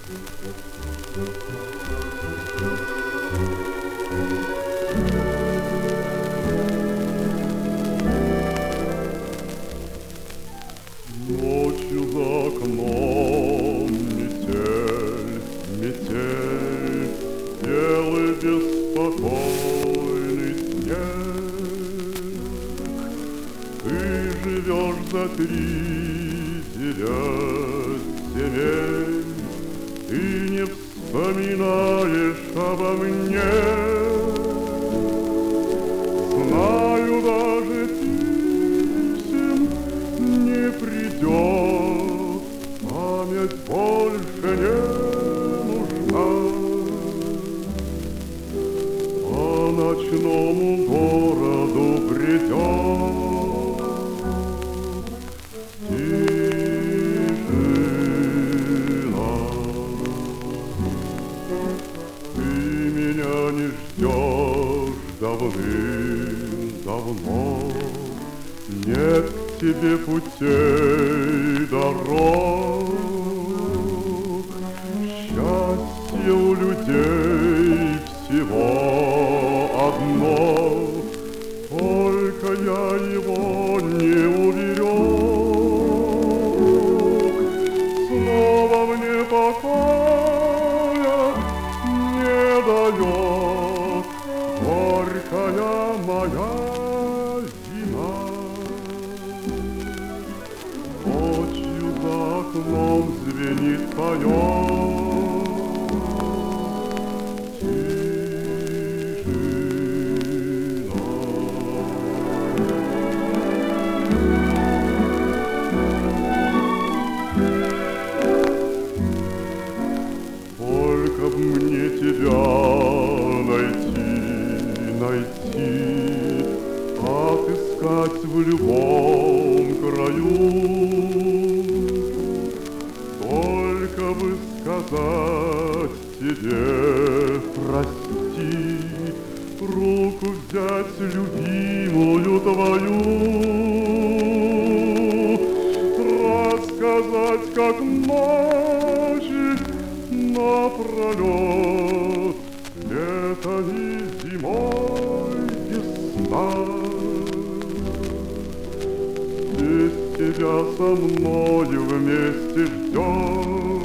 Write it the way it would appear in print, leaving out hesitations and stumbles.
Ночью за окном метель, метель, белый беспокойный снег. Ты живешь за 39 земель, ты не вспоминаешь обо мне. Знаю, даже писем не придет, память больше не нужна. По ночному городу бредет тишина. Ты меня не ждешь давным-давно, нет к тебе путей, дорог. Счастье у людей всего одно, только я его не уберег. Снова мне покоя не дает горькая моя зима. Ночью за окном звенит, поет тишина. Только б мне тебя найти, отыскать в любом краю. Только бы сказать тебе прости, руку взять любимую твою, рассказать, как ночи напролет, лето и зимой весна. Здесь тебя со мною вместе ждет